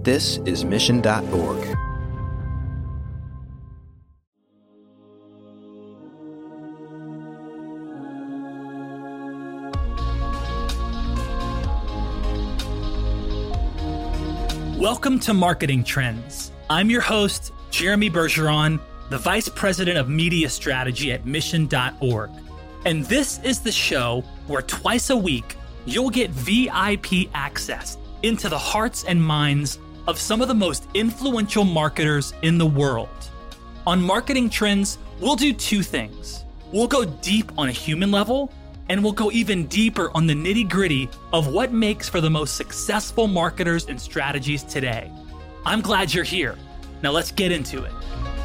This is Mission.org. Welcome to Marketing Trends. I'm your host, Jeremy Bergeron, the Vice President of Media Strategy at Mission.org. And this is the show where twice a week, you'll get VIP access into the hearts and minds of some of the most influential marketers in the world. On Marketing Trends, we'll do two things. We'll go deep on a human level, and we'll go even deeper on the nitty-gritty of what makes for the most successful marketers and strategies today. I'm glad you're here. Now let's get into it.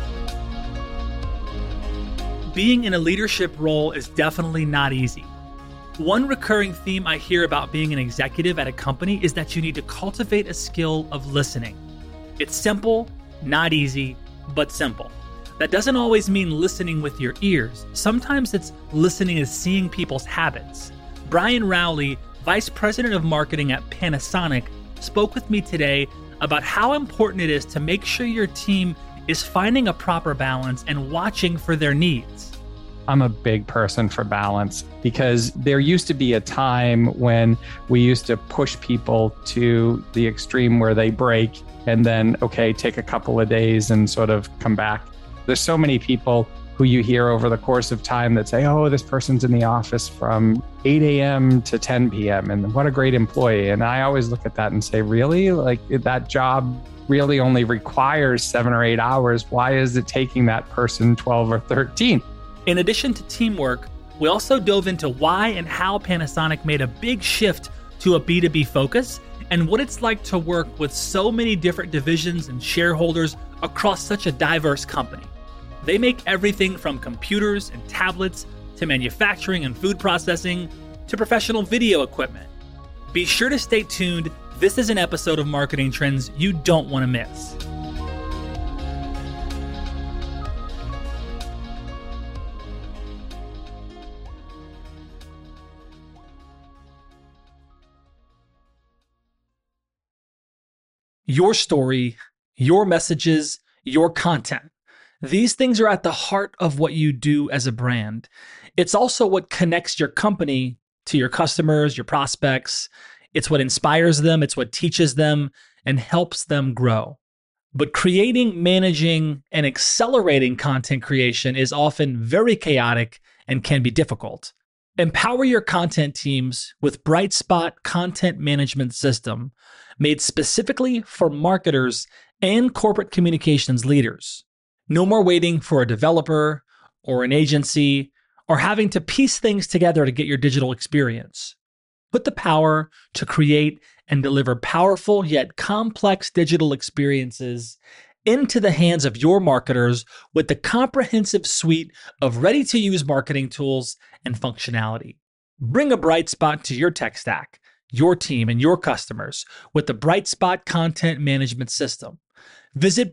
Being in a leadership role is definitely not easy. One recurring theme I hear about being an executive at a company is that you need to cultivate a skill of listening. It's simple, not easy, but simple. That doesn't always mean listening with your ears. Sometimes it's listening as seeing people's habits. Brian Rowley, Vice President of Marketing at Panasonic, spoke with me today about how important it is to make sure your team is finding a proper balance and watching for their needs. I'm a big person for balance because there used to be a time when we used to push people to the extreme where they break and then, take a couple of days and sort of come back. There's so many people who you hear over the course of time that say, oh, this person's in the office from 8 a.m. to 10 p.m. and what a great employee. And I always look at that and say, really? Like that job really only requires 7 or 8 hours. Why is it taking that person 12 or 13? In addition to teamwork, we also dove into why and how Panasonic made a big shift to a B2B focus and what it's like to work with so many different divisions and shareholders across such a diverse company. They make everything from computers and tablets to manufacturing and food processing to professional video equipment. Be sure to stay tuned. This is an episode of Marketing Trends you don't want to miss. Your story, your messages, your content. These things are at the heart of what you do as a brand. It's also what connects your company to your customers, your prospects. It's what inspires them. It's what teaches them and helps them grow. But creating, managing, and accelerating content creation is often very chaotic and can be difficult. Empower your content teams with Brightspot Content Management System, made specifically for marketers and corporate communications leaders. No more waiting for a developer or an agency or having to piece things together to get your digital experience. Put the power to create and deliver powerful yet complex digital experiences into the hands of your marketers with the comprehensive suite of ready-to-use marketing tools and functionality. Bring a bright spot to your tech stack, your team, and your customers with the Brightspot Content Management System. Visit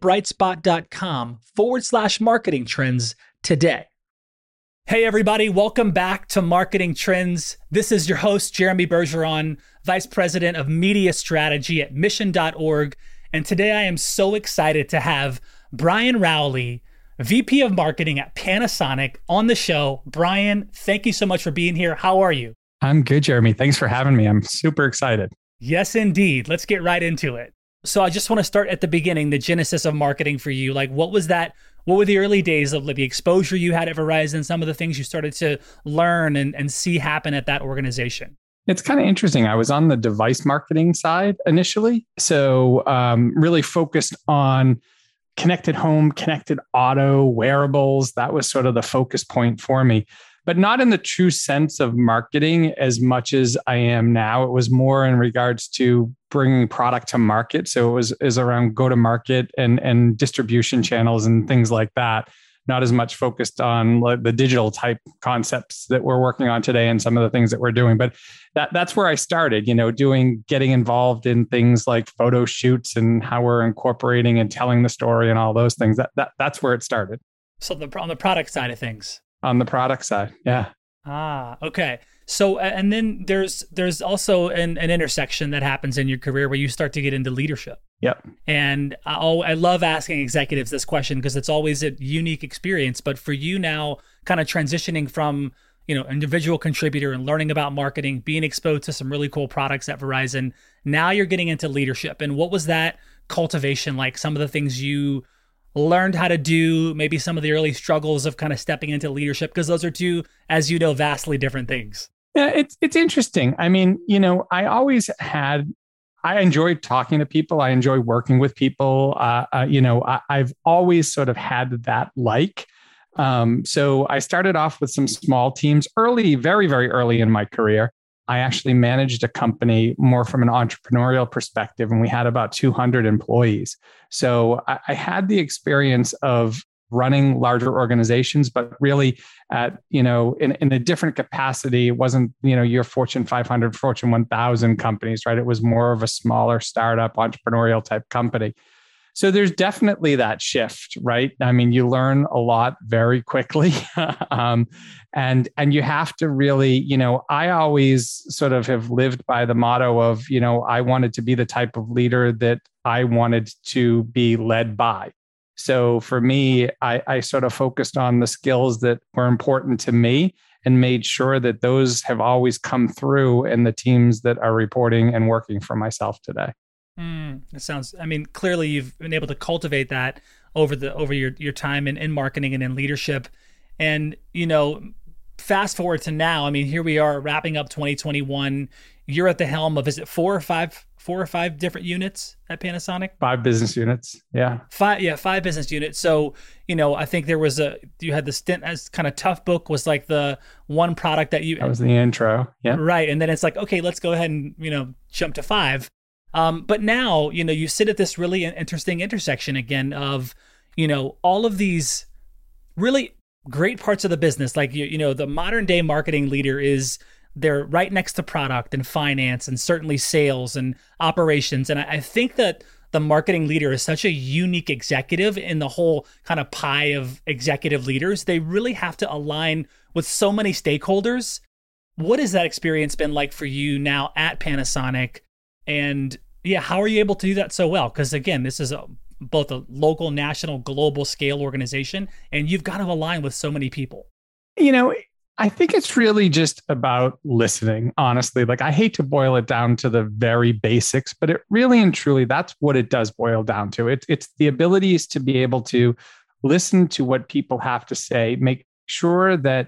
brightspot.com/marketing trends today. Hey everybody, welcome back to Marketing Trends. This is your host, Jeremy Bergeron, Vice President of Media Strategy at Mission.org. And today I am so excited to have Brian Rowley, VP of Marketing at Panasonic, on the show. Brian, thank you so much for being here. How are you? I'm good, Jeremy. Thanks for having me. I'm super excited. Yes, indeed. Let's get right into it. So I just want to start at the beginning, the genesis of marketing for you. Like, what was that? What were the early days of the exposure you had at Verizon, some of the things you started to learn and see happen at that organization? It's kind of interesting. I was on the device marketing side initially. So really focused on connected home, connected auto, wearables. That was sort of the focus point for me. But not in the true sense of marketing as much as I am now. It was more in regards to bringing product to market. So it was around go to market and distribution channels and things like that. Not as much focused on the digital type concepts that we're working on today and some of the things that we're doing. But that's where I started, getting involved in things like photo shoots and how we're incorporating and telling the story and all those things. That's where it started. So on the product side of things. On the product side, yeah. Okay. So, and then there's also an intersection that happens in your career where you start to get into leadership. Yep. And I love asking executives this question because it's always a unique experience. But for you now, kind of transitioning from, individual contributor and learning about marketing, being exposed to some really cool products at Verizon, now you're getting into leadership. And what was that cultivation like? Some of the things you learned how to do, maybe some of the early struggles of kind of stepping into leadership, because those are two, as you know, vastly different things. Yeah, it's interesting. I mean, I enjoy talking to people. I enjoy working with people. I've always sort of had that so I started off with some small teams early, very, very early in my career. I actually managed a company more from an entrepreneurial perspective, and we had about 200 employees. So I had the experience of running larger organizations, but really in a different capacity. It wasn't, your Fortune 500, Fortune 1000 companies, right? It was more of a smaller startup entrepreneurial type company. So there's definitely that shift, right? I mean, you learn a lot very quickly. And you have to really, I always sort of have lived by the motto of, I wanted to be the type of leader that I wanted to be led by. So for me, I sort of focused on the skills that were important to me and made sure that those have always come through in the teams that are reporting and working for myself today. Clearly you've been able to cultivate that over your time in marketing and in leadership. And, fast forward to now, here we are wrapping up 2021. You're at the helm of, is it four or five different units at Panasonic? 5 business units. Yeah. 5 business units. So, I think you had the stint as kind of Tough Book was like the one product that was the intro. Yeah. Right. And then it's like, okay, let's go ahead and, jump to 5. But now, you sit at this really interesting intersection again of, all of these really great parts of the business. Like, the modern day marketing leader they're right next to product and finance and certainly sales and operations. And I think that the marketing leader is such a unique executive in the whole kind of pie of executive leaders. They really have to align with so many stakeholders. What has that experience been like for you now at Panasonic? And how are you able to do that so well? Because again, this is both a local, national, global scale organization, and you've got to align with so many people. I think it's really just about listening, honestly. Like, I hate to boil it down to the very basics, but it really and truly, that's what it does boil down to. It's the abilities to be able to listen to what people have to say, make sure that,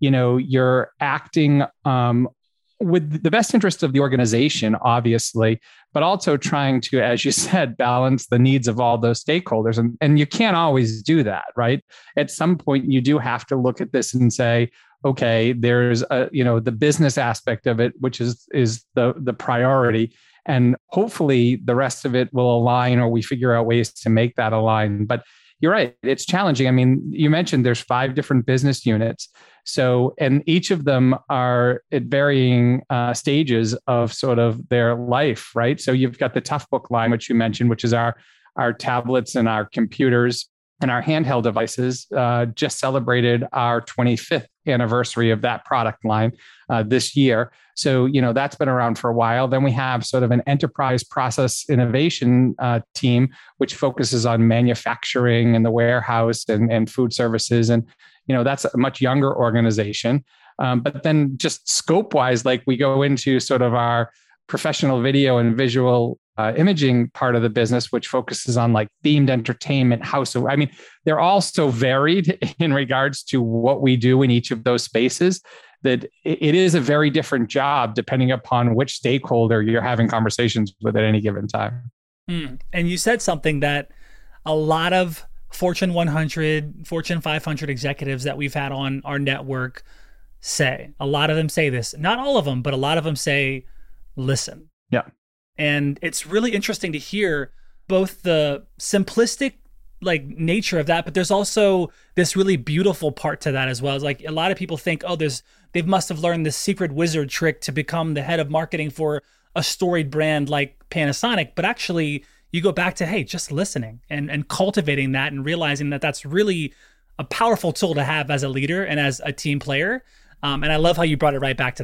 you're acting with the best interest of the organization, obviously, but also trying to, as you said, balance the needs of all those stakeholders. And you can't always do that, right? At some point, you do have to look at this and say, okay, there's the business aspect of it, which is the priority. And hopefully the rest of it will align, or we figure out ways to make that align. But you're right, it's challenging. You mentioned there's 5 different business units. So, and each of them are at varying stages of sort of their life, right? So you've got the Tough Book line, which you mentioned, which is our tablets and our computers and our handheld devices. Just celebrated our 25th anniversary of that product line this year. So, that's been around for a while. Then we have sort of an enterprise process innovation team, which focuses on manufacturing and the warehouse and food services. And, that's a much younger organization. But then just scope wise, like we go into sort of our professional video and visual imaging part of the business, which focuses on like themed entertainment, house. They're all so varied in regards to what we do in each of those spaces that it is a very different job depending upon which stakeholder you're having conversations with at any given time. And you said something that a lot of Fortune 100, Fortune 500 executives that we've had on our network say. A lot of them say this, not all of them, but a lot of them say, listen. Yeah. And it's really interesting to hear both the simplistic nature of that, but there's also this really beautiful part to that as well. It's like a lot of people think, they must have learned this secret wizard trick to become the head of marketing for a storied brand like Panasonic. But actually, you go back to, hey, just listening and cultivating that and realizing that that's really a powerful tool to have as a leader and as a team player. And I love how you brought it right back to that.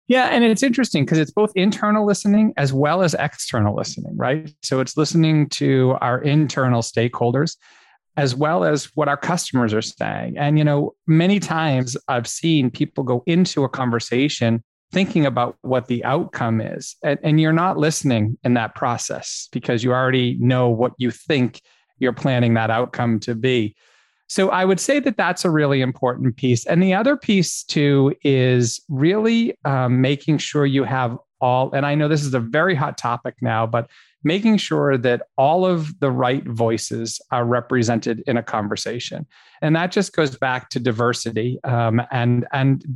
Yeah, and it's interesting because it's both internal listening as well as external listening, right? So it's listening to our internal stakeholders as well as what our customers are saying. And, many times I've seen people go into a conversation thinking about what the outcome is. And you're not listening in that process because you already know what you think you're planning that outcome to be. So I would say that that's a really important piece. And the other piece too is really making sure you have all, and I know this is a very hot topic now, but making sure that all of the right voices are represented in a conversation. And that just goes back to diversity. And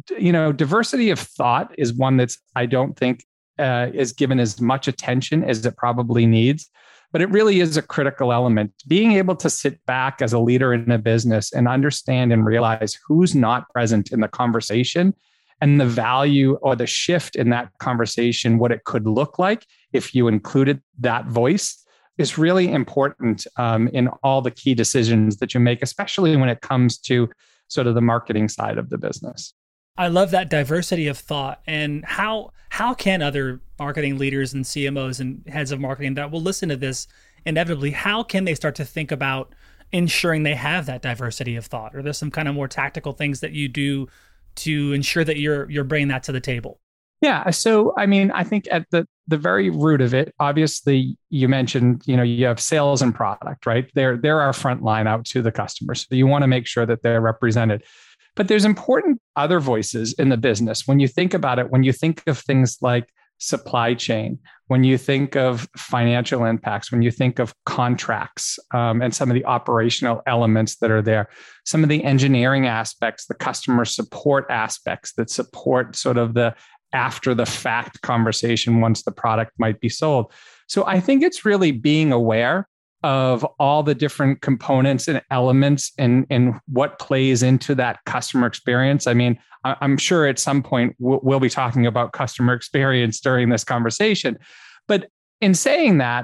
diversity of thought is one that's, I don't think is given as much attention as it probably needs. But it really is a critical element. Being able to sit back as a leader in a business and understand and realize who's not present in the conversation and the value or the shift in that conversation, what it could look like if you included that voice, is really important in all the key decisions that you make, especially when it comes to sort of the marketing side of the business. I love that diversity of thought. And how can other marketing leaders and CMOs and heads of marketing that will listen to this inevitably, how can they start to think about ensuring they have that diversity of thought? Or there's some kind of more tactical things that you do to ensure that you're bringing that to the table? Yeah. So, I think at the very root of it, obviously you mentioned, you have sales and product, right? They're our front line out to the customer. So you want to make sure that they're represented. But there's important other voices in the business. When you think about it, when you think of things like supply chain, when you think of financial impacts, when you think of contracts and some of the operational elements that are there, some of the engineering aspects, the customer support aspects that support sort of the after the fact conversation once the product might be sold. So I think it's really being aware of all the different components and elements and what plays into that customer experience. I'm sure at some point we'll be talking about customer experience during this conversation. But in saying that,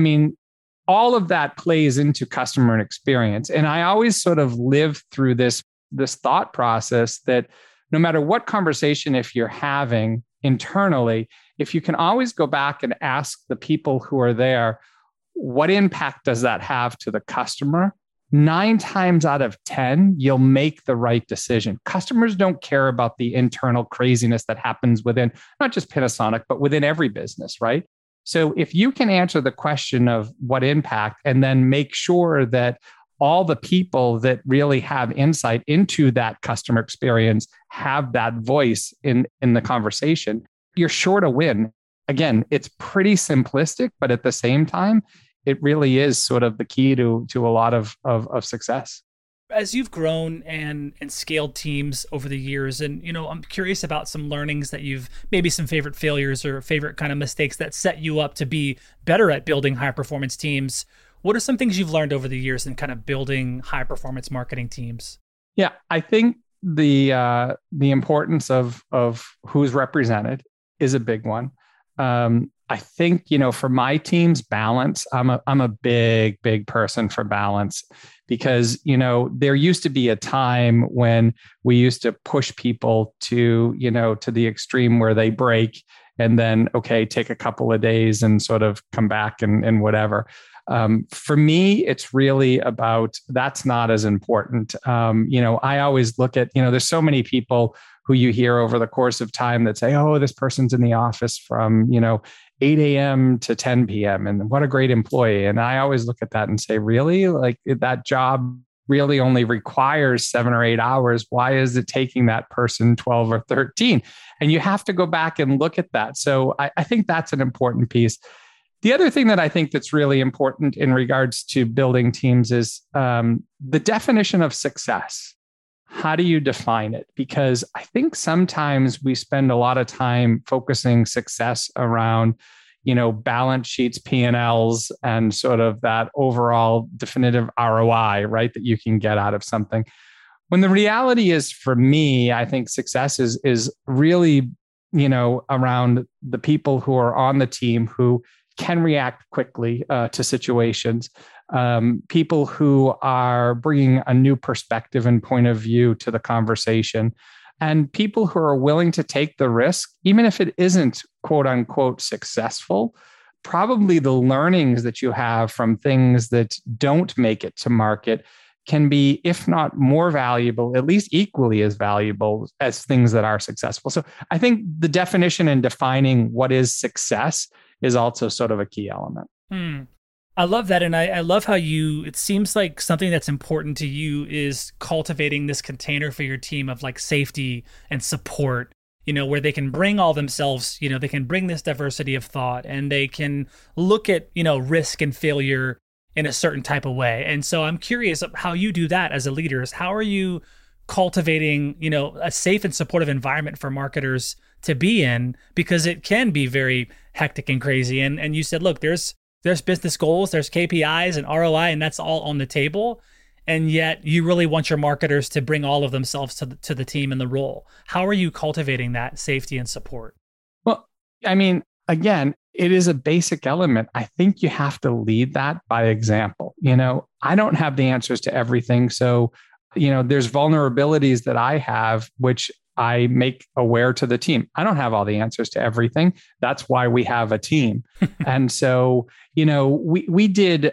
all of that plays into customer experience. And I always sort of live through this thought process that no matter what conversation, if you're having internally, if you can always go back and ask the people who are there, what impact does that have to the customer? 9 times out of 10, you'll make the right decision. Customers don't care about the internal craziness that happens within not just Panasonic, but within every business, right? So if you can answer the question of what impact and then make sure that all the people that really have insight into that customer experience have that voice in the conversation, you're sure to win. Again, it's pretty simplistic, but at the same time, it really is sort of the key to a lot of success. As you've grown and scaled teams over the years, and I'm curious about some learnings that you've, maybe some favorite failures or favorite kind of mistakes that set you up to be better at building high performance teams. What are some things you've learned over the years in kind of building high performance marketing teams? Yeah, I think the importance of who's represented is a big one. I think, for my team's balance, I'm a big person for balance because, there used to be a time when we used to push people to the extreme where they break and then, okay, take a couple of days and sort of come back and whatever. For me, it's really about, that's not as important. I always look at, there's so many people who you hear over the course of time that say, oh, this person's in the office from, 8 a.m. to 10 p.m. and what a great employee. And I always look at that and say, really? Like that job really only requires 7 or 8 hours. Why is it taking that person 12 or 13? And you have to go back and look at that. So I think that's an important piece. The other thing that I think that's really important in regards to building teams is the definition of success. How do you define it? Because I think sometimes we spend a lot of time focusing success around, balance sheets, P&Ls, and sort of that overall definitive ROI, right, that you can get out of something. When the reality is, for me, I think success is really, around the people who are on the team who can react quickly to situations. People who are bringing a new perspective and point of view to the conversation, And people who are willing to take the risk, even if it isn't quote unquote successful, probably the learnings that you have from things that don't make it to market can be, if not more valuable, at least equally as valuable as things that are successful. So I think the definition and defining what is success is also sort of a key element. I love that. And I love how it seems like something that's important to you is cultivating this container for your team of like safety and support, where they can bring all themselves, they can bring this diversity of thought and they can look at, risk and failure in a certain type of way. And so I'm curious how you do that as a leader. How are you cultivating, a safe and supportive environment for marketers to be in? Because it can be very hectic and crazy. And you said, look, there's business goals, there's KPIs and ROI, and that's all on the table. And yet you really want your marketers to bring all of themselves to the team and the role. How are you cultivating that safety and support? Well, I mean, again, it is a basic element. I think you have to lead that by example. I don't have the answers to everything. So, there's vulnerabilities that I have, which I make aware to the team. I don't have all the answers to everything. That's why we have a team. And so, we did,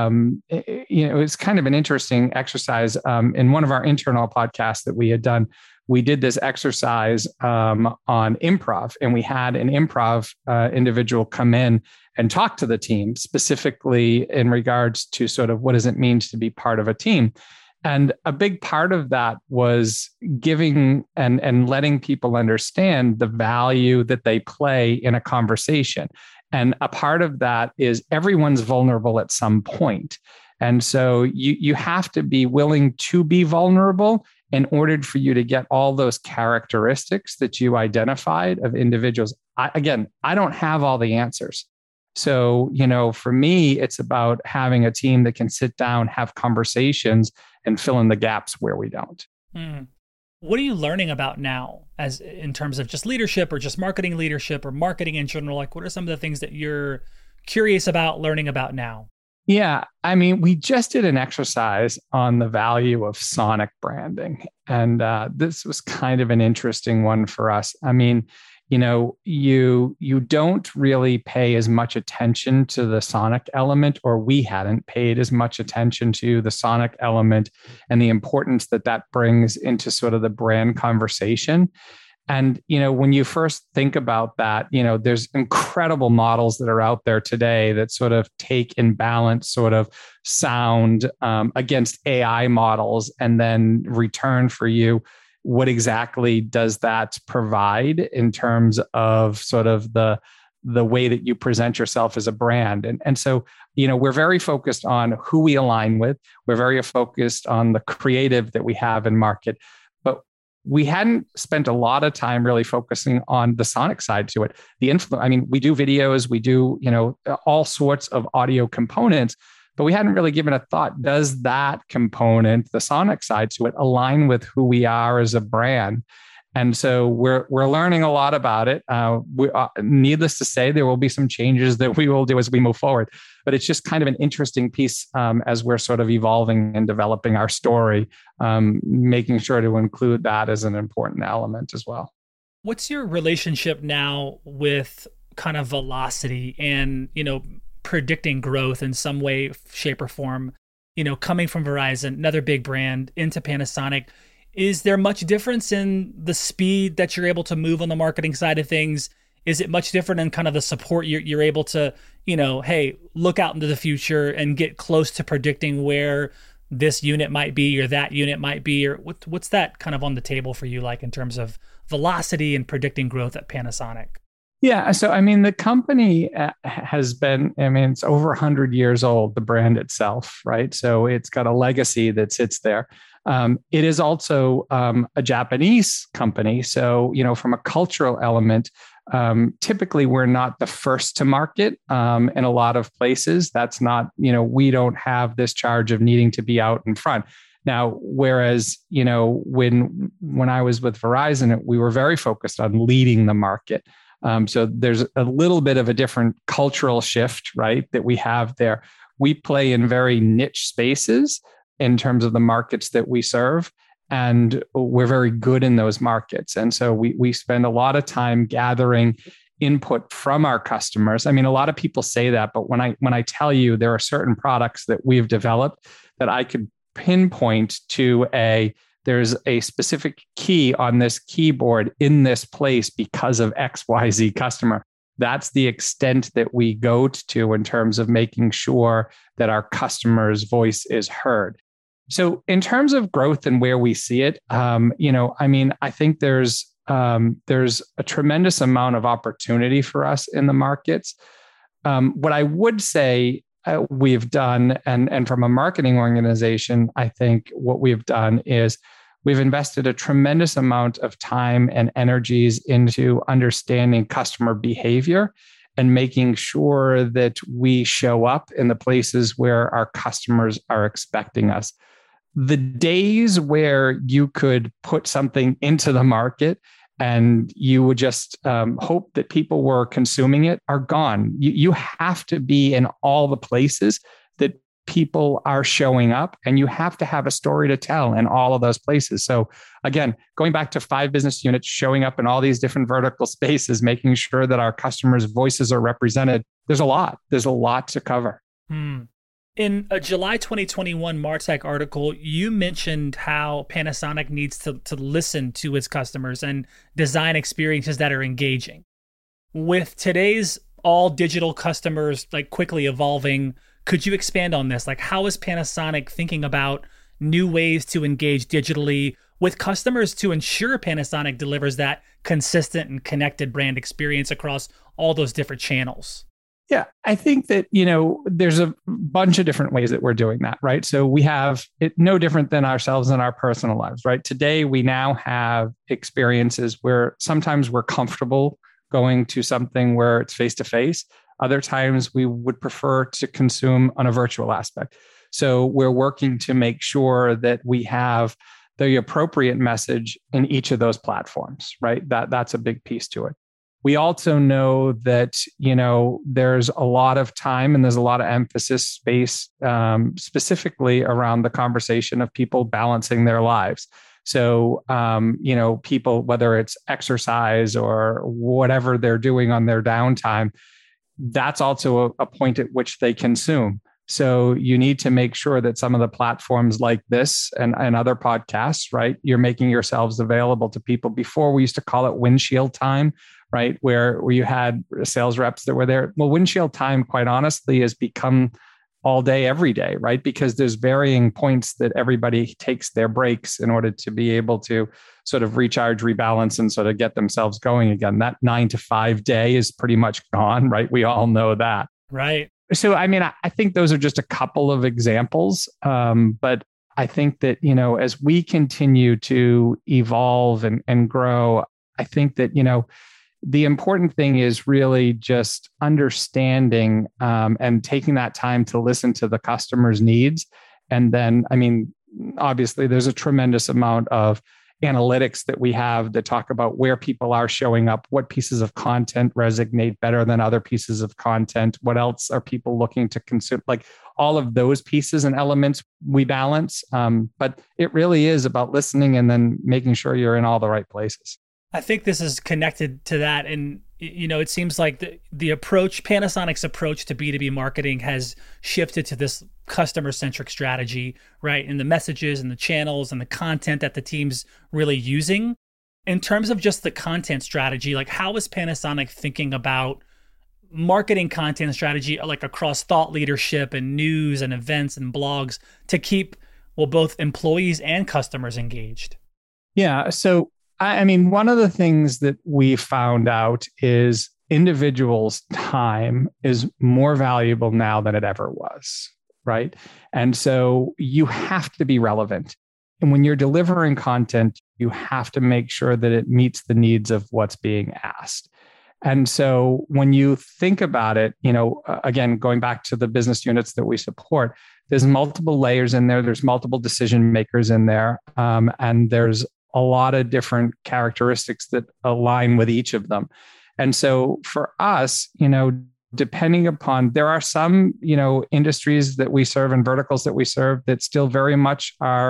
it's kind of an interesting exercise in one of our internal podcasts that we had done. We did this exercise on improv, and we had an improv individual come in and talk to the team specifically in regards to sort of what does it mean to be part of a team. And a big part of that was giving and letting people understand the value that they play in a conversation. And a part of that is everyone's vulnerable at some point. And so you have to be willing to be vulnerable in order for you to get all those characteristics that you identified of individuals. I don't have all the answers. So, for me, it's about having a team that can sit down, have conversations, and fill in the gaps where we don't. What are you learning about now as in terms of just leadership or just marketing leadership or marketing in general? Like, what are some of the things that you're curious about learning about now? Yeah, I mean, we just did an exercise on the value of sonic branding. And this was kind of an interesting one for us. I mean, you don't really pay as much attention to the sonic element, or we hadn't paid as much attention to the sonic element and the importance that brings into sort of the brand conversation. And, when you first think about that, there's incredible models that are out there today that sort of take and balance sort of sound against AI models and then return for you what exactly does that provide in terms of sort of the way that you present yourself as a brand. And so, we're very focused on who we align with. We're very focused on the creative that we have in market. But we hadn't spent a lot of time really focusing on the sonic side to it. We do videos, we do, all sorts of audio components, but we hadn't really given a thought. Does that component, the sonic side to it, align with who we are as a brand? And so we're learning a lot about it. Needless to say, there will be some changes that we will do as we move forward. But it's just kind of an interesting piece as we're sort of evolving and developing our story, making sure to include that as an important element as well. What's your relationship now with kind of velocity and, predicting growth in some way, shape, or form, coming from Verizon, another big brand, into Panasonic? Is there much difference in the speed that you're able to move on the marketing side of things? Is it much different in kind of the support you're able to, hey, look out into the future and get close to predicting where this unit might be or that unit might be? Or what's that kind of on the table for you, like in terms of velocity and predicting growth at Panasonic? Yeah. So, the company has been, it's over 100 years old, the brand itself, right? So it's got a legacy that sits there. It is also a Japanese company. So, from a cultural element, typically we're not the first to market in a lot of places. That's not, we don't have this charge of needing to be out in front. Now, whereas, when I was with Verizon, we were very focused on leading the market. So there's a little bit of a different cultural shift, right, that we have there. We play in very niche spaces in terms of the markets that we serve. and we're very good in those markets. And so we spend a lot of time gathering input from our customers. I mean, a lot of people say that, but when I tell you there are certain products that we've developed that I could pinpoint to there's a specific key on this keyboard in this place because of XYZ customer. That's the extent that we go to in terms of making sure that our customer's voice is heard. So in terms of growth and where we see it, I think there's a tremendous amount of opportunity for us in the markets. What I would say we've done, and from a marketing organization, I think what we've done is we've invested a tremendous amount of time and energies into understanding customer behavior and making sure that we show up in the places where our customers are expecting us. The days where you could put something into the market and you would just hope that people were consuming it are gone. You have to be in all the places that people are showing up, and you have to have a story to tell in all of those places. So again, going back to 5 business units, showing up in all these different vertical spaces, making sure that our customers' voices are represented. There's a lot to cover. In a July 2021 Martech article, you mentioned how Panasonic needs to listen to its customers and design experiences that are engaging. With today's all digital customers like quickly evolving, could you expand on this? Like, how is Panasonic thinking about new ways to engage digitally with customers to ensure Panasonic delivers that consistent and connected brand experience across all those different channels? Yeah, I think that, there's a bunch of different ways that we're doing that, right? So we have it no different than ourselves in our personal lives, right? Today, we now have experiences where sometimes we're comfortable going to something where it's face-to-face. Other times we would prefer to consume on a virtual aspect. So we're working to make sure that we have the appropriate message in each of those platforms, right? That's a big piece to it. We also know that, there's a lot of time and there's a lot of emphasis space specifically around the conversation of people balancing their lives. So, people, whether it's exercise or whatever they're doing on their downtime, that's also a point at which they consume. So you need to make sure that some of the platforms like this and other podcasts, right, you're making yourselves available to people. Before, we used to call it windshield time, right, where you had sales reps that were there. Well, windshield time, quite honestly, has become all day, every day, right? Because there's varying points that everybody takes their breaks in order to be able to sort of recharge, rebalance, and sort of get themselves going again. That 9 to 5 day is pretty much gone, right? We all know that. Right. So, I think those are just a couple of examples. But I think that, as we continue to evolve and grow, I think that, the important thing is really just understanding and taking that time to listen to the customer's needs. And then, obviously, there's a tremendous amount of analytics that we have that talk about where people are showing up, what pieces of content resonate better than other pieces of content, what else are people looking to consume, like all of those pieces and elements we balance. But it really is about listening and then making sure you're in all the right places. I think this is connected to that. And, it seems like the approach, Panasonic's approach to B2B marketing has shifted to this customer-centric strategy, right? And the messages and the channels and the content that the team's really using. In terms of just the content strategy, like how is Panasonic thinking about marketing content strategy, like across thought leadership and news and events and blogs to keep, both employees and customers engaged? Yeah. So one of the things that we found out is individuals' time is more valuable now than it ever was, right? And so you have to be relevant. And when you're delivering content, you have to make sure that it meets the needs of what's being asked. And so when you think about it, again, going back to the business units that we support, there's multiple layers in there. There's multiple decision makers in there. And there's a lot of different characteristics that align with each of them. And so for us, depending upon, there are some, industries that we serve and verticals that we serve that still very much are,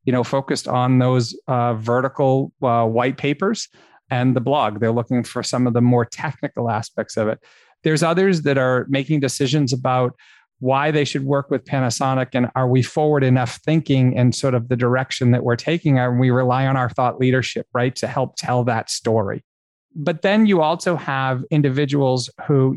focused on those vertical white papers and the blog. They're looking for some of the more technical aspects of it. There's others that are making decisions about why they should work with Panasonic, and are we forward enough thinking and sort of the direction that we're taking, and we rely on our thought leadership, right, to help tell that story. But then you also have individuals who,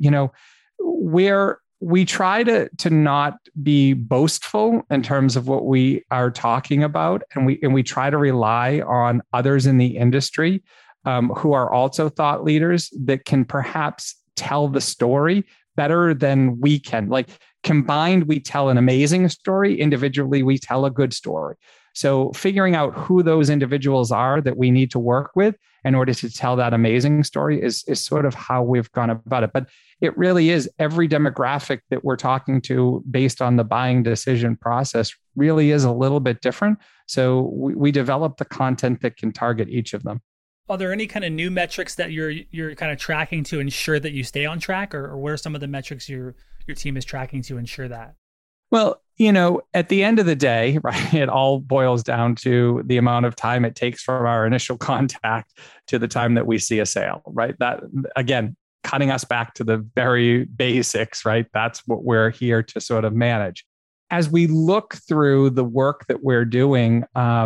where we try to not be boastful in terms of what we are talking about, and we try to rely on others in the industry who are also thought leaders that can perhaps tell the story better than we can. Like, combined, we tell an amazing story. Individually, we tell a good story. So figuring out who those individuals are that we need to work with in order to tell that amazing story is sort of how we've gone about it. But it really is every demographic that we're talking to based on the buying decision process really is a little bit different. So we develop the content that can target each of them. Are there any kind of new metrics that you're kind of tracking to ensure that you stay on track, or what are some of the metrics your team is tracking to ensure that? Well, at the end of the day, right, it all boils down to the amount of time it takes from our initial contact to the time that we see a sale, right? That, again, cutting us back to the very basics, right? That's what we're here to sort of manage. As we look through the work that we're doing,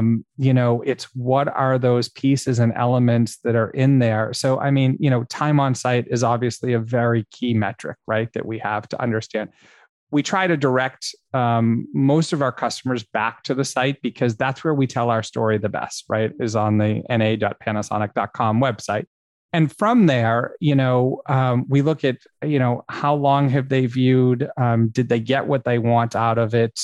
it's what are those pieces and elements that are in there. So, time on site is obviously a very key metric, right, that we have to understand. We try to direct most of our customers back to the site because that's where we tell our story the best, right, is on the na.panasonic.com website. And from there, we look at, how long have they viewed? Did they get what they want out of it?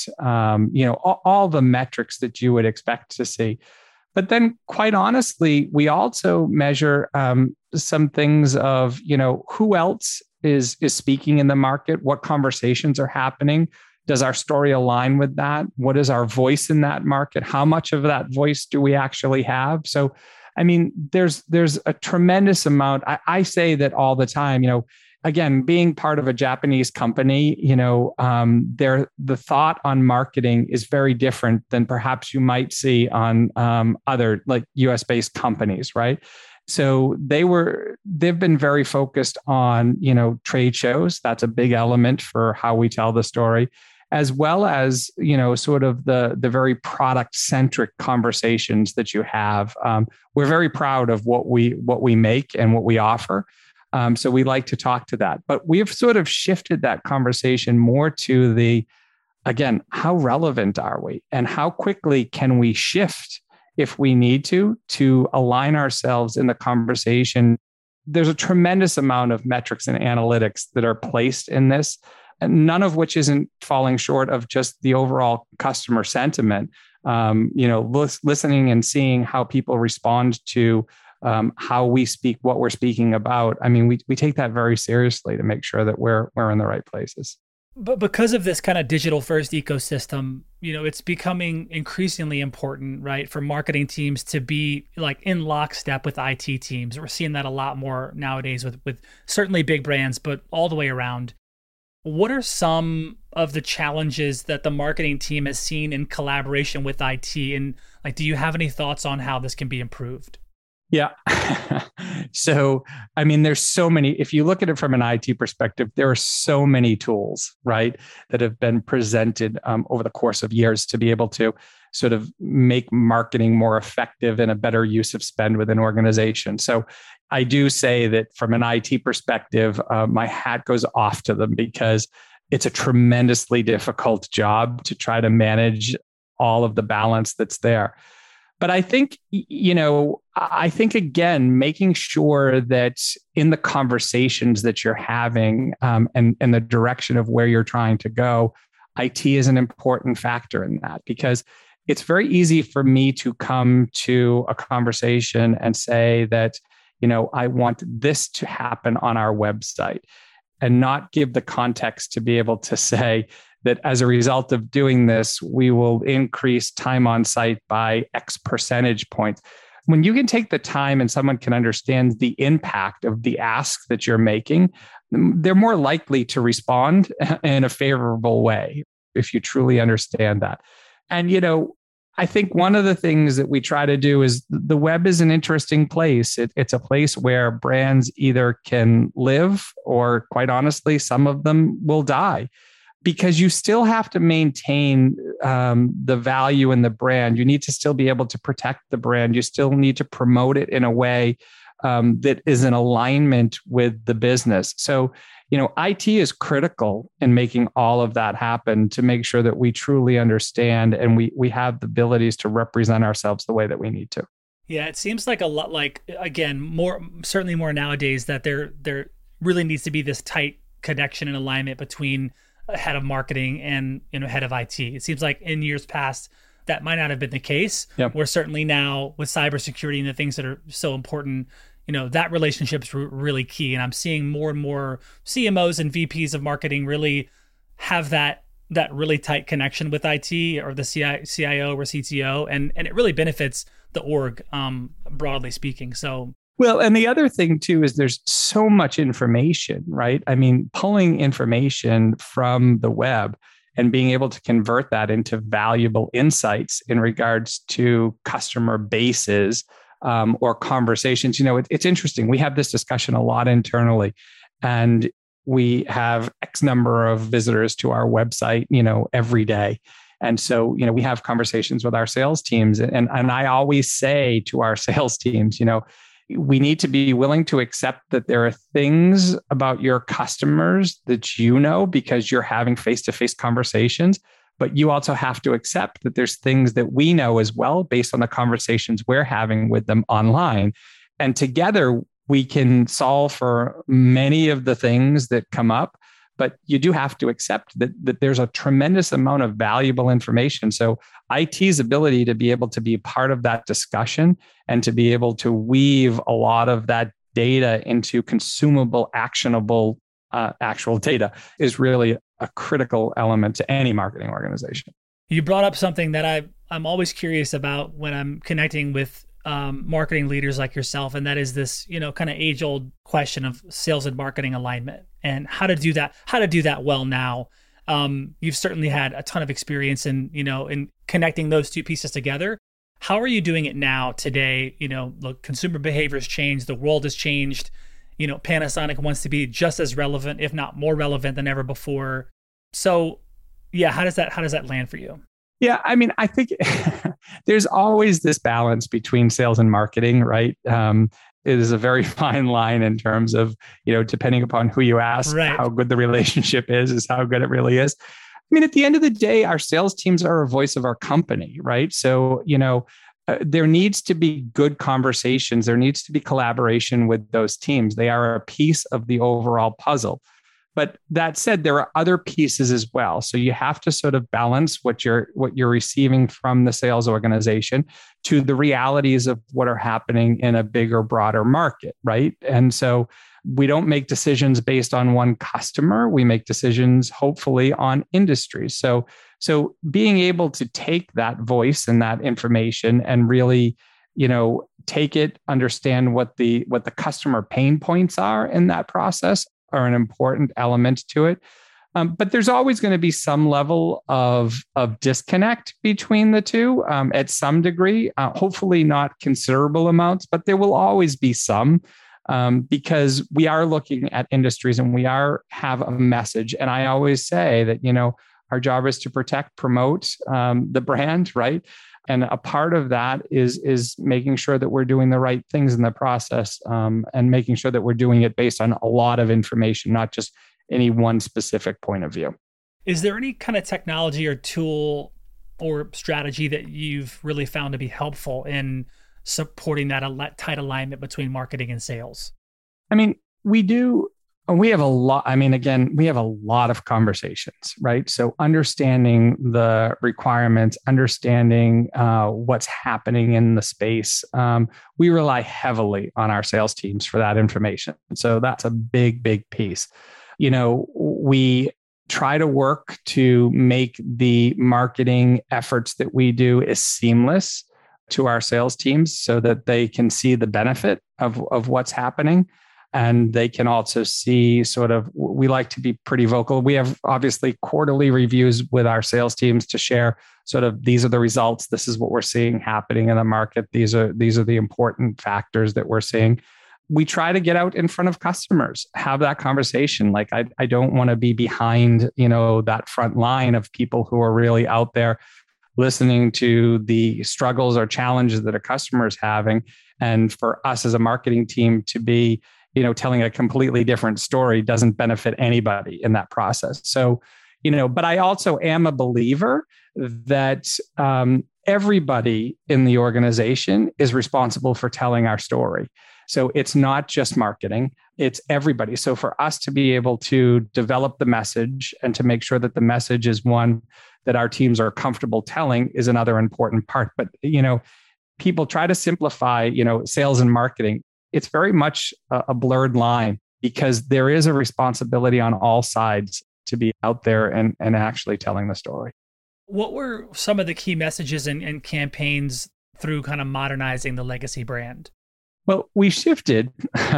All the metrics that you would expect to see. But then, quite honestly, we also measure some things of, who else is speaking in the market? What conversations are happening? Does our story align with that? What is our voice in that market? How much of that voice do we actually have? So, there's a tremendous amount. I say that all the time, again, being part of a Japanese company, the thought on marketing is very different than perhaps you might see on other like US-based companies, right? So they've been very focused on, trade shows. That's a big element for how we tell the story, as well as, sort of the very product-centric conversations that you have. We're very proud of what we make and what we offer. So we like to talk to that. But we have sort of shifted that conversation more to again, how relevant are we? And how quickly can we shift if we need to align ourselves in the conversation? There's a tremendous amount of metrics and analytics that are placed in this, none of which isn't falling short of just the overall customer sentiment. Listening and seeing how people respond to how we speak, what we're speaking about. We take that very seriously to make sure that we're in the right places. But because of this kind of digital first ecosystem, it's becoming increasingly important, right, for marketing teams to be like in lockstep with IT teams. We're seeing that a lot more nowadays with certainly big brands, but all the way around. What are some of the challenges that the marketing team has seen in collaboration with IT? And do you have any thoughts on how this can be improved? Yeah. So, there's so many, if you look at it from an IT perspective, there are so many tools, right, that have been presented over the course of years to be able to sort of make marketing more effective and a better use of spend within an organization. So I do say that from an IT perspective, my hat goes off to them because it's a tremendously difficult job to try to manage all of the balance that's there. But I think, again, making sure that in the conversations that you're having and the direction of where you're trying to go, IT is an important factor in that, because it's very easy for me to come to a conversation and say that, I want this to happen on our website, and not give the context to be able to say that as a result of doing this, we will increase time on site by X percentage points. When you can take the time and someone can understand the impact of the ask that you're making, they're more likely to respond in a favorable way if you truly understand that. And, I think one of the things that we try to do is the web is an interesting place. It's a place where brands either can live or, quite honestly, some of them will die, because you still have to maintain the value in the brand. You need to still be able to protect the brand. You still need to promote it in a way that is in alignment with the business. So, IT is critical in making all of that happen to make sure that we truly understand and we have the abilities to represent ourselves the way that we need to. Yeah, it seems like a lot like, again, certainly more nowadays, that there really needs to be this tight connection and alignment between a head of marketing and head of IT. It seems like in years past that might not have been the case. Yep. Where certainly now with cybersecurity and the things that are so important, that relationship's really key. And I'm seeing more and more CMOs and VPs of marketing really have that really tight connection with IT or the CIO or CTO, and it really benefits the org, broadly speaking. So. Well, and the other thing too is there's so much information, right? I mean, pulling information from the web and being able to convert that into valuable insights in regards to customer bases or conversations. It's interesting. We have this discussion a lot internally, and we have X number of visitors to our website, every day. And so, we have conversations with our sales teams. And I always say to our sales teams, we need to be willing to accept that there are things about your customers that because you're having face-to-face conversations, but you also have to accept that there's things that we know as well based on the conversations we're having with them online. And together we can solve for many of the things that come up, but you do have to accept that there's a tremendous amount of valuable information. So IT's ability to be able to be part of that discussion and to be able to weave a lot of that data into consumable, actionable, actual data is really a critical element to any marketing organization. You brought up something that I'm always curious about when I'm connecting with marketing leaders like yourself, and that is this, kind of age-old question of sales and marketing alignment and how to do that well now. You've certainly had a ton of experience in connecting those two pieces together. How are you doing it now today? Look, consumer behavior's changed, the world has changed. Panasonic wants to be just as relevant, if not more relevant than ever before. So, yeah, how does that land for you? Yeah, I mean, I think there's always this balance between sales and marketing, right? It is a very fine line in terms of, depending upon who you ask, right, how good the relationship is how good it really is. I mean, at the end of the day, our sales teams are a voice of our company, right? So, there needs to be good conversations. There needs to be collaboration with those teams. They are a piece of the overall puzzle. But that said, there are other pieces as well. So you have to sort of balance what you're receiving from the sales organization to the realities of what are happening in a bigger, broader market, right? And so we don't make decisions based on one customer. We make decisions, hopefully, on industries. So being able to take that voice and that information and really, take it, understand what the customer pain points are in that process are an important element to it. But there's always going to be some level of disconnect between the two at some degree, hopefully not considerable amounts, but there will always be some because we are looking at industries and we have a message. And I always say that, our job is to protect, promote the brand, right? And a part of that is making sure that we're doing the right things in the process and making sure that we're doing it based on a lot of information, not just any one specific point of view. Is there any kind of technology or tool or strategy that you've really found to be helpful in supporting that tight alignment between marketing and sales? I mean, we do. We have a lot. I mean, again, we have a lot of conversations, right? So understanding the requirements, understanding what's happening in the space. We rely heavily on our sales teams for that information. So that's a big, big piece. We try to work to make the marketing efforts that we do as seamless to our sales teams so that they can see the benefit of what's happening. And they can also see sort of, we like to be pretty vocal. We have obviously quarterly reviews with our sales teams to share sort of, these are the results. This is what we're seeing happening in the market. These are the important factors that we're seeing. We try to get out in front of customers, have that conversation. Like, I don't want to be behind, that front line of people who are really out there listening to the struggles or challenges that a customer is having. And for us as a marketing team to be, telling a completely different story doesn't benefit anybody in that process. So, but I also am a believer that everybody in the organization is responsible for telling our story. So it's not just marketing, it's everybody. So for us to be able to develop the message and to make sure that the message is one that our teams are comfortable telling is another important part. But, people try to simplify, sales and marketing. It's very much a blurred line because there is a responsibility on all sides to be out there and actually telling the story. What were some of the key messages and campaigns through kind of modernizing the legacy brand? Well, we shifted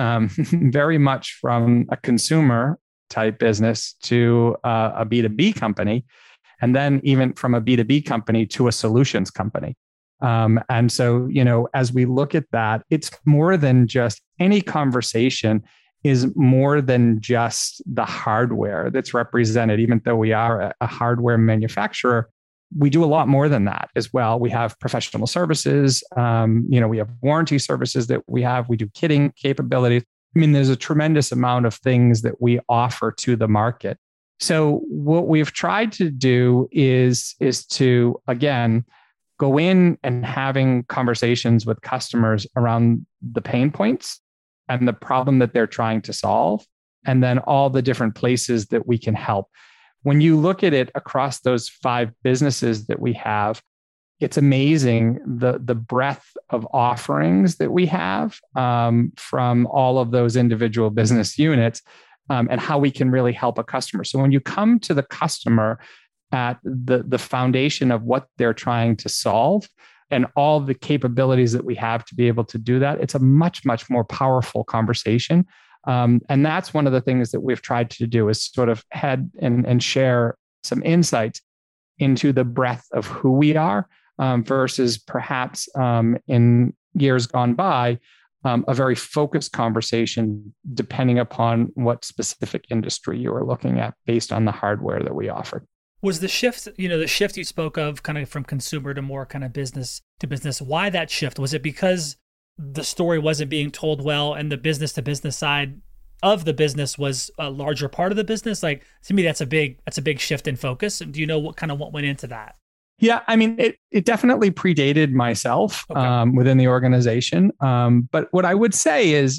very much from a consumer type business to a B2B company, and then even from a B2B company to a solutions company. And so, as we look at that, it's more than just any conversation is more than just the hardware that's represented. Even though we are a hardware manufacturer, we do a lot more than that as well. We have professional services, we have warranty services that we do kitting capabilities. I mean, there's a tremendous amount of things that we offer to the market. So what we've tried to do is to, again, go in and having conversations with customers around the pain points and the problem that they're trying to solve, and then all the different places that we can help. When you look at it across those 5 businesses that we have, it's amazing the breadth of offerings that we have from all of those individual business units and how we can really help a customer. So when you come to the customer at the foundation of what they're trying to solve and all the capabilities that we have to be able to do that, it's a much, much more powerful conversation. And that's one of the things that we've tried to do is sort of head and share some insights into the breadth of who we are versus perhaps in years gone by, a very focused conversation depending upon what specific industry you are looking at based on the hardware that we offer. Was the shift you spoke of kind of from consumer to more kind of business to business, why that shift? Was it because the story wasn't being told well and the business to business side of the business was a larger part of the business? Like, to me, that's a big shift in focus. And do you know what went into that? Yeah, I mean, it definitely predated myself within the organization. But what I would say is,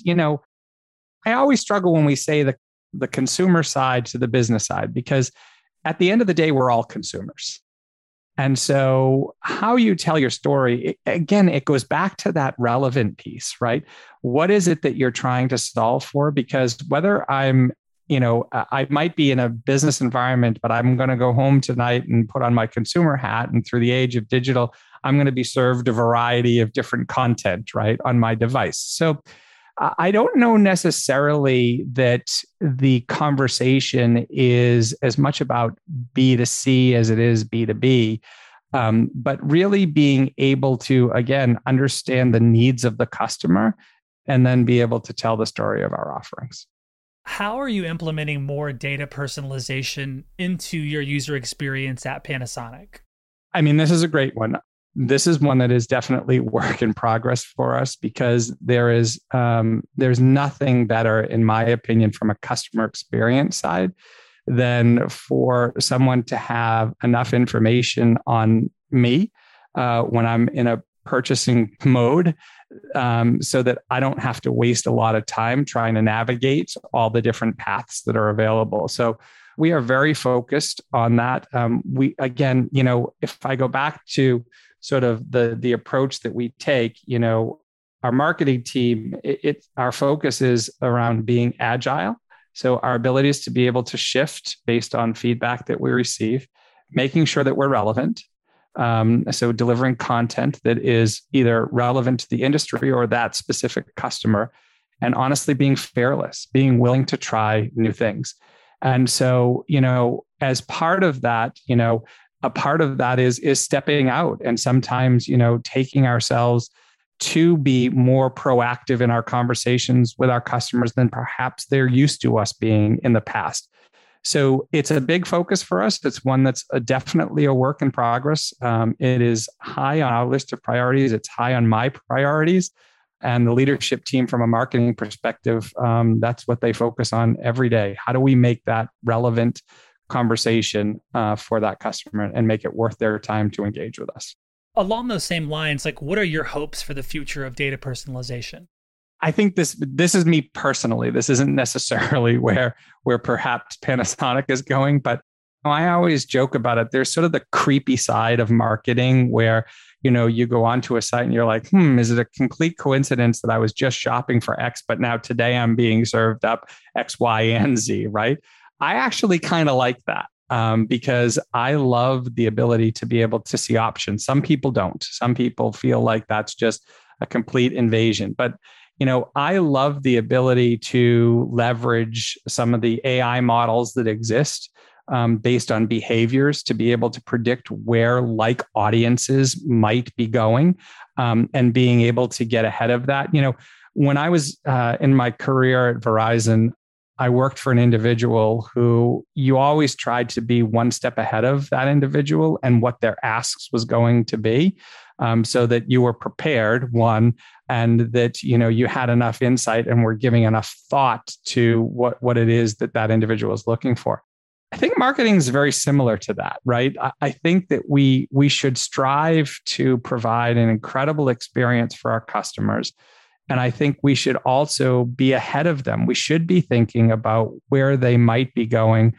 I always struggle when we say the consumer side to the business side, because at the end of the day, we're all consumers. And so how you tell your story, again, it goes back to that relevant piece, right? What is it that you're trying to solve for? Because whether I might be in a business environment, but I'm going to go home tonight and put on my consumer hat. And through the age of digital, I'm going to be served a variety of different content, right, on my device. So I don't know necessarily that the conversation is as much about B2C as it is B2B, but really being able to, again, understand the needs of the customer and then be able to tell the story of our offerings. How are you implementing more data personalization into your user experience at Panasonic? I mean, this is a great one. This is one that is definitely work in progress for us because there's nothing better, in my opinion, from a customer experience side than for someone to have enough information on me when I'm in a purchasing mode so that I don't have to waste a lot of time trying to navigate all the different paths that are available. So we are very focused on that. If I go back to sort of the approach that we take, our marketing team, our focus is around being agile. So our ability is to be able to shift based on feedback that we receive, making sure that we're relevant. So delivering content that is either relevant to the industry or that specific customer, and honestly being fearless, being willing to try new things. And so, as part of that, a part of that is stepping out and sometimes, taking ourselves to be more proactive in our conversations with our customers than perhaps they're used to us being in the past. So it's a big focus for us. It's one that's definitely a work in progress. It is high on our list of priorities. It's high on my priorities. And the leadership team, from a marketing perspective, that's what they focus on every day. How do we make that relevant conversation for that customer and make it worth their time to engage with us? Along those same lines, what are your hopes for the future of data personalization? I think this is me personally. This isn't necessarily where perhaps Panasonic is going, but I always joke about it. There's sort of the creepy side of marketing where, you go onto a site and you're like, is it a complete coincidence that I was just shopping for X, but now today I'm being served up X, Y, and Z, right? I actually kind of like that. Because I love the ability to be able to see options. Some people don't. Some people feel like that's just a complete invasion. But, I love the ability to leverage some of the AI models that exist based on behaviors to be able to predict where like audiences might be going and being able to get ahead of that. When I was in my career at Verizon, I worked for an individual who you always tried to be one step ahead of that individual and what their asks was going to be, so that you were prepared, one, and that you had enough insight and were giving enough thought to what it is that individual is looking for. I think marketing is very similar to that, right? I think that we should strive to provide an incredible experience for our customers. And I think we should also be ahead of them. We should be thinking about where they might be going,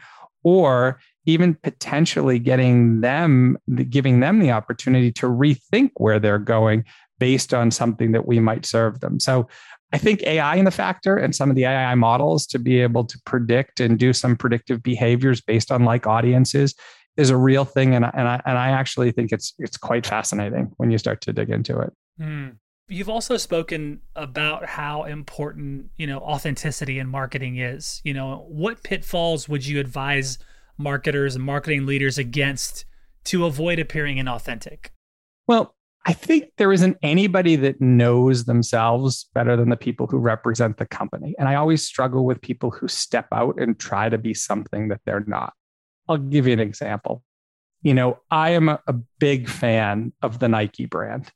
or even potentially giving them the opportunity to rethink where they're going based on something that we might serve them. So I think AI in the factor and some of the AI models to be able to predict and do some predictive behaviors based on like audiences is a real thing. And I actually think it's quite fascinating when you start to dig into it. You've also spoken about how important, authenticity in marketing is. What pitfalls would you advise marketers and marketing leaders against to avoid appearing inauthentic? Well, I think there isn't anybody that knows themselves better than the people who represent the company. And I always struggle with people who step out and try to be something that they're not. I'll give you an example. I am a big fan of the Nike brand.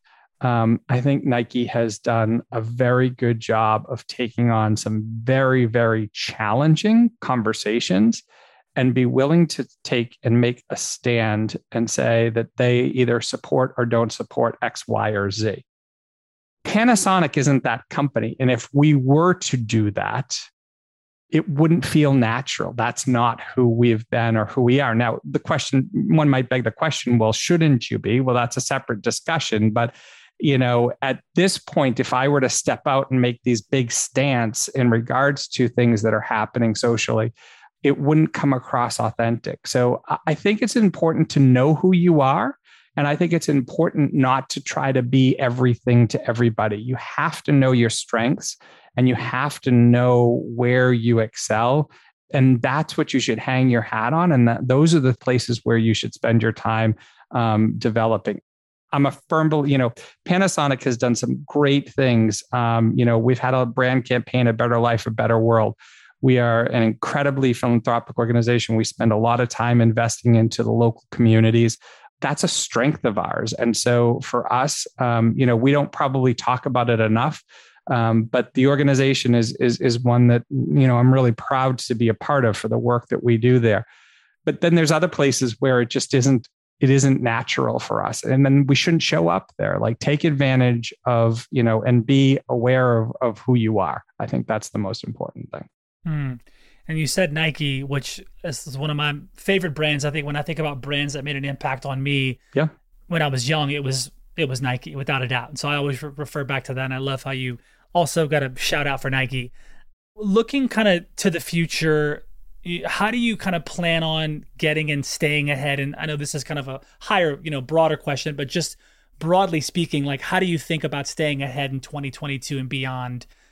I think Nike has done a very good job of taking on some very, very challenging conversations and be willing to take and make a stand and say that they either support or don't support X, Y, or Z. Panasonic isn't that company. And if we were to do that, it wouldn't feel natural. That's not who we've been or who we are. Now, one might beg the question, well, shouldn't you be? Well, that's a separate discussion. But at this point, if I were to step out and make these big stance in regards to things that are happening socially, it wouldn't come across authentic. So I think it's important to know who you are. And I think it's important not to try to be everything to everybody. You have to know your strengths and you have to know where you excel. And that's what you should hang your hat on. And those are the places where you should spend your time developing. I'm a firm believer, Panasonic has done some great things. We've had a brand campaign, A Better Life, A Better World. We are an incredibly philanthropic organization. We spend a lot of time investing into the local communities. That's a strength of ours. And so for us, we don't probably talk about it enough, but the organization is one that, I'm really proud to be a part of for the work that we do there. But then there's other places where it just isn't natural for us. And then we shouldn't show up there. Like, take advantage of, and be aware of who you are. I think that's the most important thing. And you said Nike, which is one of my favorite brands. I think when I think about brands that made an impact on me, when I was young, it was Nike, without a doubt. And so I always refer back to that. And I love how you also got a shout out for Nike. Looking kind of to the future, how do you kind of plan on getting and staying ahead? And I know this is kind of a higher, broader question, but just broadly speaking, how do you think about staying ahead in 2022 and beyond?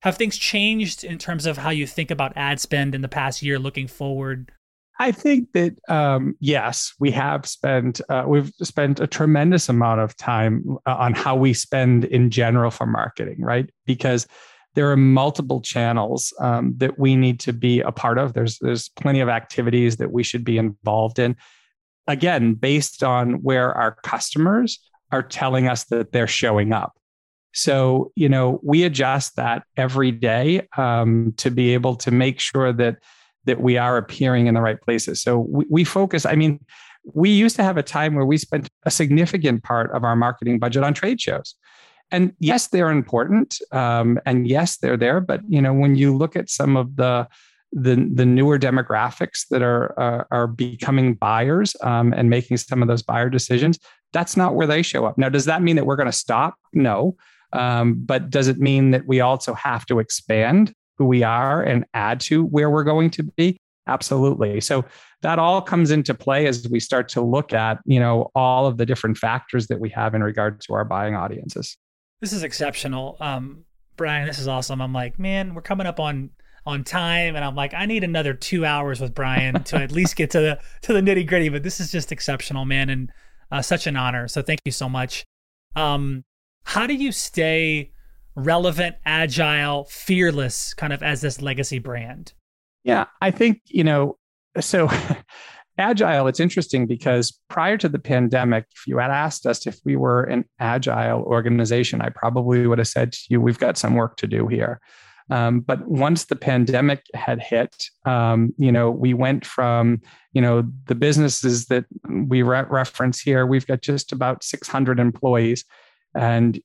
Have things changed in terms of how you think about ad spend in the past year looking forward? I think that yes, we've spent a tremendous amount of time on how we spend in general for marketing, right? Because there are multiple channels that we need to be a part of. There's plenty of activities that we should be involved in. Again, based on where our customers are telling us that they're showing up. So, we adjust that every day to be able to make sure that we are appearing in the right places. So we focus, we used to have a time where we spent a significant part of our marketing budget on trade shows. And yes, they're important. And yes, they're there. But, when you look at some of the newer demographics that are becoming buyers and making some of those buyer decisions, that's not where they show up. Now, does that mean that we're going to stop? No. But does it mean that we also have to expand who we are and add to where we're going to be? Absolutely. So that all comes into play as we start to look at, all of the different factors that we have in regard to our buying audiences. This is exceptional. Brian, this is awesome. I'm like, man, we're coming up on time. And I'm like, I need another 2 hours with Brian to at least get to the nitty gritty, but this is just exceptional, man. And such an honor. So thank you so much. How do you stay relevant, agile, fearless, kind of as this legacy brand? Yeah, I think, so agile, it's interesting because prior to the pandemic, if you had asked us if we were an agile organization, I probably would have said to you, we've got some work to do here. But once the pandemic had hit, we went from, the businesses that we reference here, we've got just about 600 employees. And,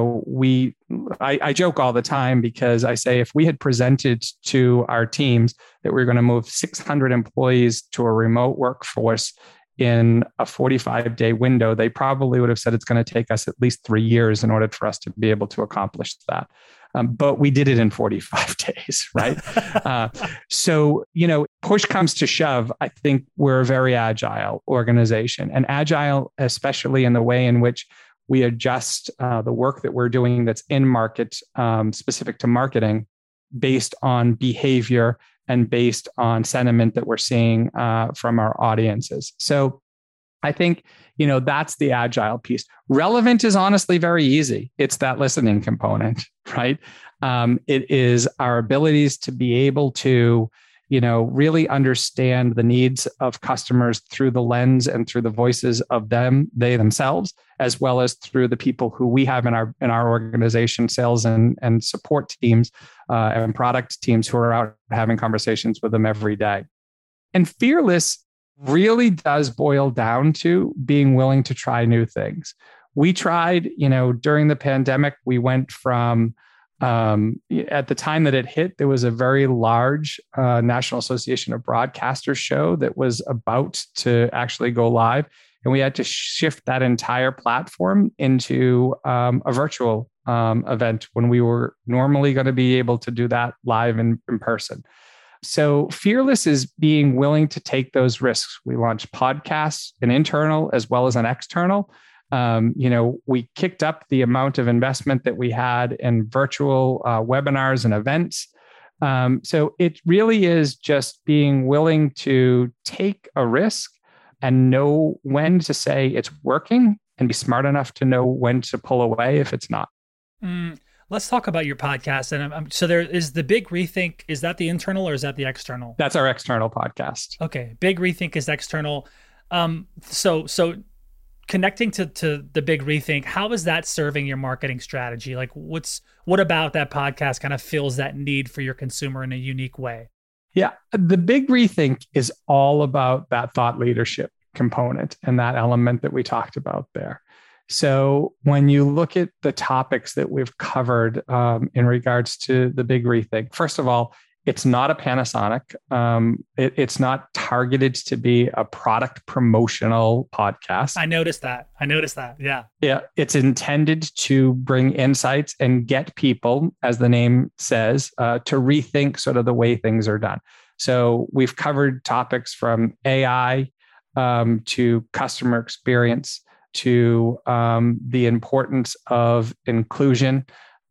I joke all the time because I say if we had presented to our teams that we were going to move 600 employees to a remote workforce in a 45-day window, they probably would have said it's going to take us at least 3 years in order for us to be able to accomplish that. But we did it in 45 days, right? So, push comes to shove, I think we're a very agile organization, and agile, especially in the way in which we adjust the work that we're doing that's in market, specific to marketing, based on behavior and based on sentiment that we're seeing from our audiences. So I think, that's the agile piece. Relevant is honestly very easy. It's that listening component, right? It is our abilities to be able to, really understand the needs of customers through the lens and through the voices of they themselves, as well as through the people who we have in our organization, sales and support teams and product teams who are out having conversations with them every day. And fearless really does boil down to being willing to try new things. We tried, during the pandemic, we went from at the time that it hit, there was a very large National Association of Broadcasters show that was about to actually go live. And we had to shift that entire platform into a virtual event when we were normally going to be able to do that live in person. So fearless is being willing to take those risks. We launched podcasts, an internal as well as an external. We kicked up the amount of investment that we had in virtual webinars and events. So it really is just being willing to take a risk and know when to say it's working and be smart enough to know when to pull away if it's not. Let's talk about your podcast. And so there is the Big Rethink. Is that the internal or is that the external? That's our external podcast. Okay. Big Rethink is external. So connecting to the Big Rethink, how is that serving your marketing strategy? Like what about that podcast kind of fills that need for your consumer in a unique way? Yeah. The Big Rethink is all about that thought leadership component and that element that we talked about there. So when you look at the topics that we've covered in regards to the Big Rethink, first of all, it's not a Panasonic. It's not targeted to be a product promotional podcast. I noticed that. Yeah. Yeah. It's intended to bring insights and get people, as the name says, to rethink sort of the way things are done. So we've covered topics from AI to customer experience to the importance of inclusion,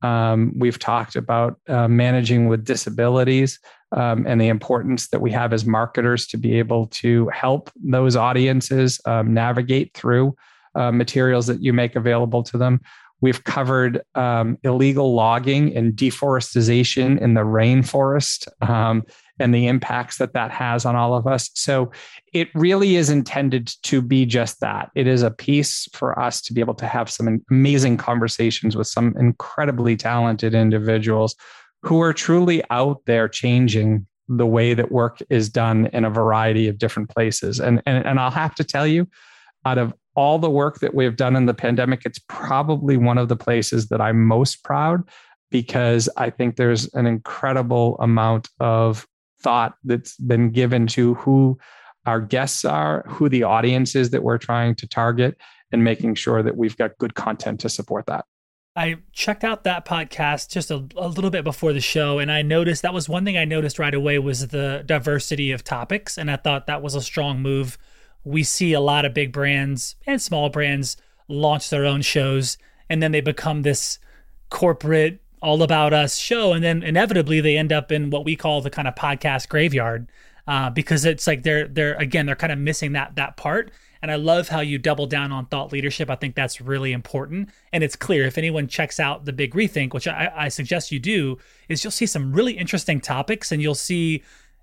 We've talked about managing with disabilities and the importance that we have as marketers to be able to help those audiences navigate through materials that you make available to them. We've covered illegal logging and deforestation in the rainforest and the impacts that that has on all of us. So it really is intended to be just that. It is a piece for us to be able to have some amazing conversations with some incredibly talented individuals who are truly out there changing the way that work is done in a variety of different places. And I'll have to tell you, out of all the work that we've done in the pandemic, it's probably one of the places that I'm most proud, because I think there's an incredible amount of thought that's been given to who our guests are, who the audience is that we're trying to target, and making sure that we've got good content to support that. I checked out that podcast just a little bit before the show, and I noticed that was one thing I noticed right away was the diversity of topics, and I thought that was a strong move. We see a lot of big brands and small brands launch their own shows, and then they become this corporate, all about us show, and then inevitably they end up in what we call the kind of podcast graveyard, because it's like they're kind of missing that part. And I love how you double down on thought leadership. I think that's really important. And it's clear if anyone checks out the Big Rethink, which I suggest you do, is you'll see some really interesting topics, and you'll see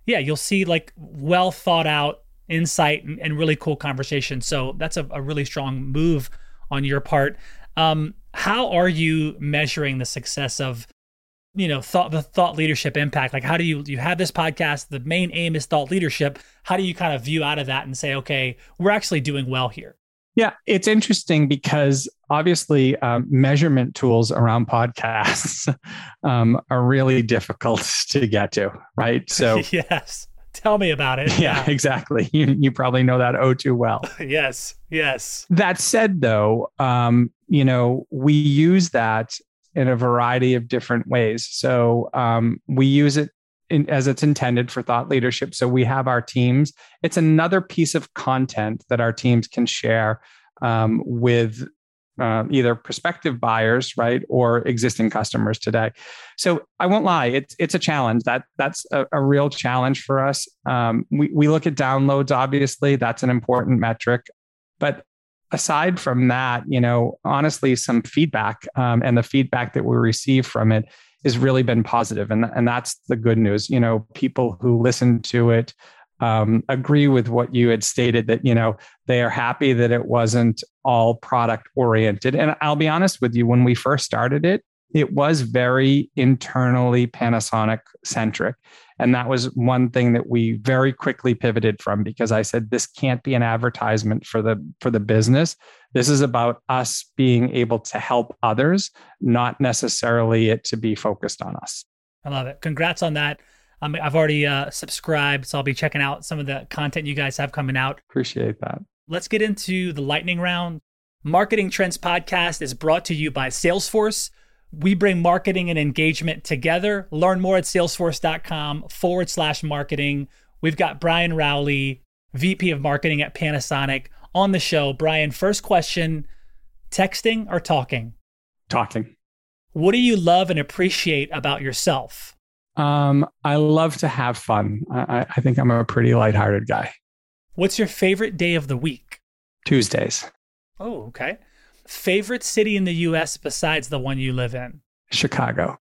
like well thought out insight and really cool conversation. So that's a really strong move on your part. How are you measuring the success of, the thought leadership impact? Like, how do you have this podcast? The main aim is thought leadership. How do you kind of view out of that and say, okay, we're actually doing well here? Yeah, it's interesting because obviously measurement tools around podcasts are really difficult to get to, right? So yes. Tell me about it. Yeah, exactly. You probably know that oh too well. Yes. That said, though, we use that in a variety of different ways. So we use it as it's intended for thought leadership. So we have our teams. It's another piece of content that our teams can share with either prospective buyers, right, or existing customers today. So I won't lie, it's a challenge. That's a real challenge for us. We look at downloads, obviously, that's an important metric. But aside from that, honestly, some feedback and the feedback that we receive from it has really been positive. And that's the good news. People who listen to it agree with what you had stated, that, they are happy that it wasn't all product oriented. And I'll be honest with you, when we first started it, it was very internally Panasonic centric. And that was one thing that we very quickly pivoted from, because I said, this can't be an advertisement for the business. This is about us being able to help others, not necessarily it to be focused on us. I love it. Congrats on that. I've already subscribed, so I'll be checking out some of the content you guys have coming out. Appreciate that. Let's get into the lightning round. Marketing Trends Podcast is brought to you by Salesforce. We bring marketing and engagement together. Learn more at salesforce.com/marketing. We've got Brian Rowley, VP of Marketing at Panasonic, on the show. Brian, first question, texting or talking? Talking. What do you love and appreciate about yourself? I love to have fun. I think I'm a pretty lighthearted guy. What's your favorite day of the week? Tuesdays. Oh, okay. Favorite city in the U.S. besides the one you live in? Chicago.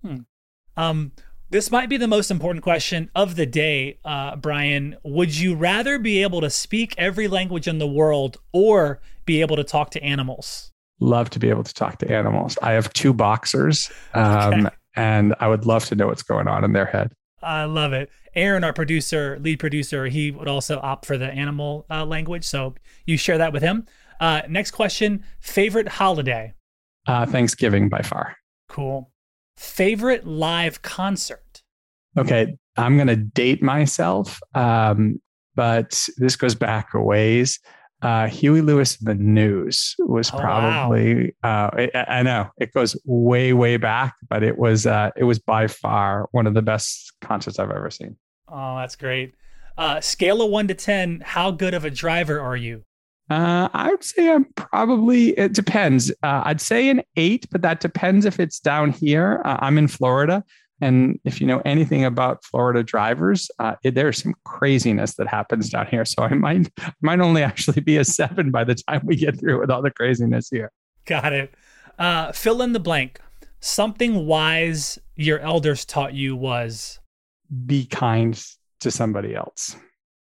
This might be the most important question of the day, Brian. Would you rather be able to speak every language in the world or be able to talk to animals? Love to be able to talk to animals. I have 2 boxers. Okay. And I would love to know what's going on in their head. I love it. Aaron, our lead producer, he would also opt for the animal language. So you share that with him. Next question, favorite holiday? Thanksgiving by far. Cool. Favorite live concert? Okay, I'm going to date myself, but this goes back a ways. Huey Lewis and the News was probably, wow. I know it goes way, way back, but it was by far one of the best concerts I've ever seen. Oh, that's great. Scale of 1 to 10, how good of a driver are you? I would say it depends. I'd say an 8, but that depends if it's down here. I'm in Florida. And if you know anything about Florida drivers, there's some craziness that happens down here. So I might only actually be a 7 by the time we get through with all the craziness here. Got it. Fill in the blank. Something wise your elders taught you was? Be kind to somebody else.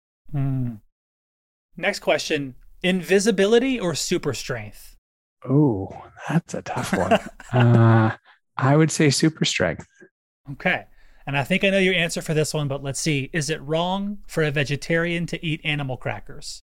Next question. Invisibility or super strength? Oh, that's a tough one. I would say super strength. Okay. And I think I know your answer for this one, but let's see. Is it wrong for a vegetarian to eat animal crackers?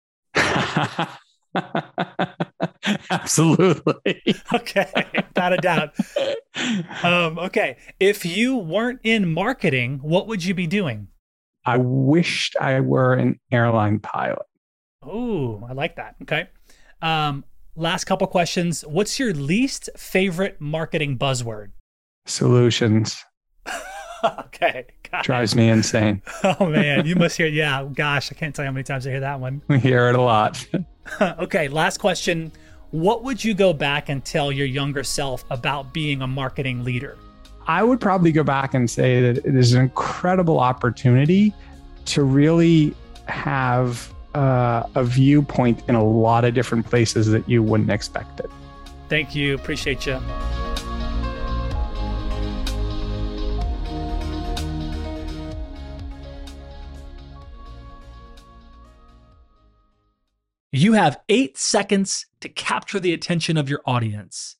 Absolutely. Okay. Without a doubt. Okay. If you weren't in marketing, what would you be doing? I wished I were an airline pilot. Oh, I like that. Okay. Last couple questions. What's your least favorite marketing buzzword? Solutions. Okay. Drives me insane. Oh, man. You must hear. Yeah. Gosh, I can't tell you how many times I hear that one. We hear it a lot. Okay. Last question. What would you go back and tell your younger self about being a marketing leader? I would probably go back and say that it is an incredible opportunity to really have a viewpoint in a lot of different places that you wouldn't expect it. Thank you. Appreciate you. You have 8 seconds to capture the attention of your audience.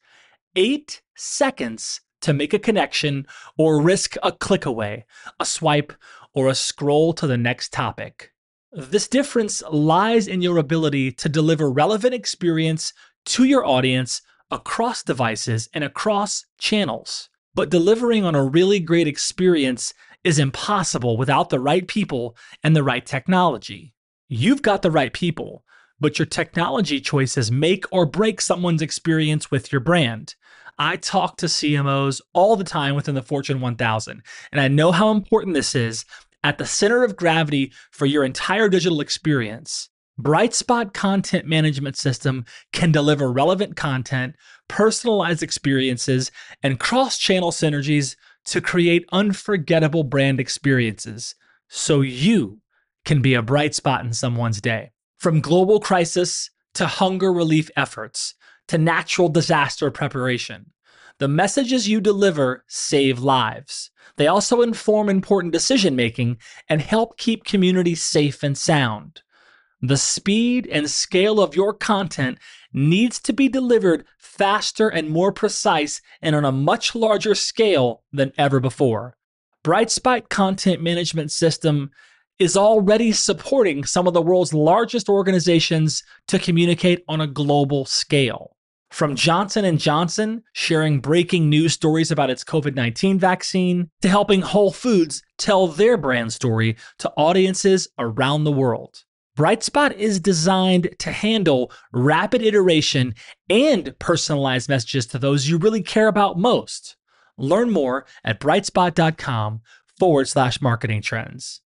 8 seconds to make a connection or risk a click away, a swipe, or a scroll to the next topic. This difference lies in your ability to deliver relevant experience to your audience across devices and across channels. But delivering on a really great experience is impossible without the right people and the right technology. You've got the right people, but your technology choices make or break someone's experience with your brand. I talk to CMOs all the time within the Fortune 1000, and I know how important this is at the center of gravity for your entire digital experience. Brightspot Content Management System can deliver relevant content, personalized experiences, and cross-channel synergies to create unforgettable brand experiences, so you can be a bright spot in someone's day. From global crisis to hunger relief efforts to natural disaster preparation, the messages you deliver save lives. They also inform important decision-making and help keep communities safe and sound. The speed and scale of your content needs to be delivered faster and more precise and on a much larger scale than ever before. Brightspot Content Management System is already supporting some of the world's largest organizations to communicate on a global scale. From Johnson & Johnson sharing breaking news stories about its COVID-19 vaccine, to helping Whole Foods tell their brand story to audiences around the world. Brightspot is designed to handle rapid iteration and personalized messages to those you really care about most. Learn more at brightspot.com/marketing trends.